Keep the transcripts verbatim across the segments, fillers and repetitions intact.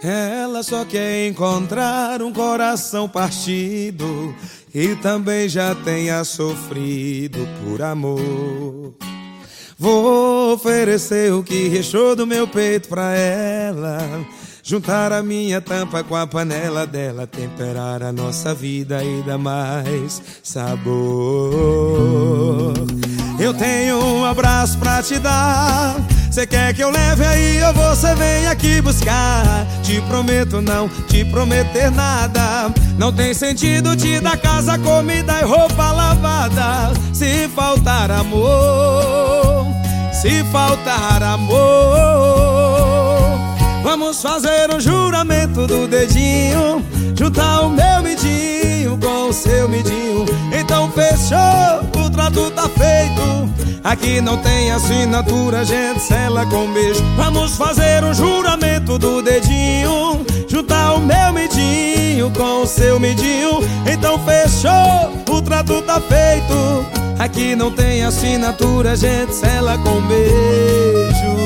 Ela só quer encontrar um coração partido e também já tenha sofrido por amor. Vou oferecer o que restou do meu peito pra ela, juntar a minha tampa com a panela dela, temperar a nossa vida e dar mais sabor. Eu tenho um abraço pra te dar, cê quer que eu leve aí ou você vem aqui buscar? Te prometo não te prometer nada, não tem sentido te dar casa, comida e roupa lavada. Se faltar amor, se faltar amor, vamos fazer um juramento do dedinho, juntar o meu midinho com o seu midinho. Então fechou, o trato tá feito. Aqui não tem assinatura, gente sela com beijo. Vamos fazer um juramento do dedinho, juntar o meu midinho com o seu midinho. Então fechou, o trato tá feito. Aqui não tem assinatura, gente sela com beijo.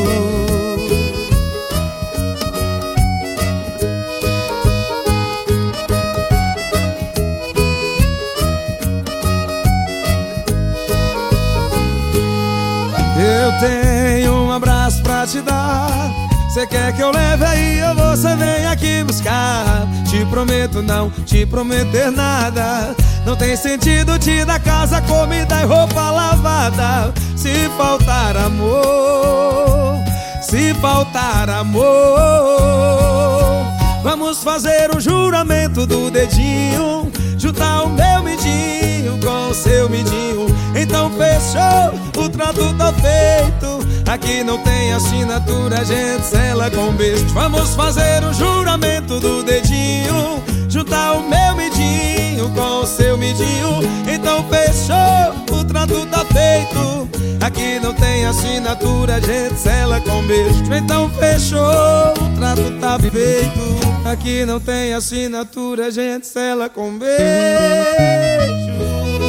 Eu tenho um abraço pra te dar, cê quer que eu leve aí ou você vem aqui buscar? Te prometo não te prometer nada, não tem sentido te dar casa, comida e roupa lavada. Se faltar amor, se faltar amor, vamos fazer um juramento do dedinho, juntar o meu midinho com o seu midinho. Então fechou, o trato tá feito. Aqui não tem assinatura, gente sela com beijo. Vamos fazer um juramento do dedinho, juntar o meu midinho com o seu midinho. Então fechou, o trato tá feito. Aqui não tem assinatura, gente sela com beijo. Então fechou, o trato tá feito. Aqui não tem assinatura, gente sela com beijo.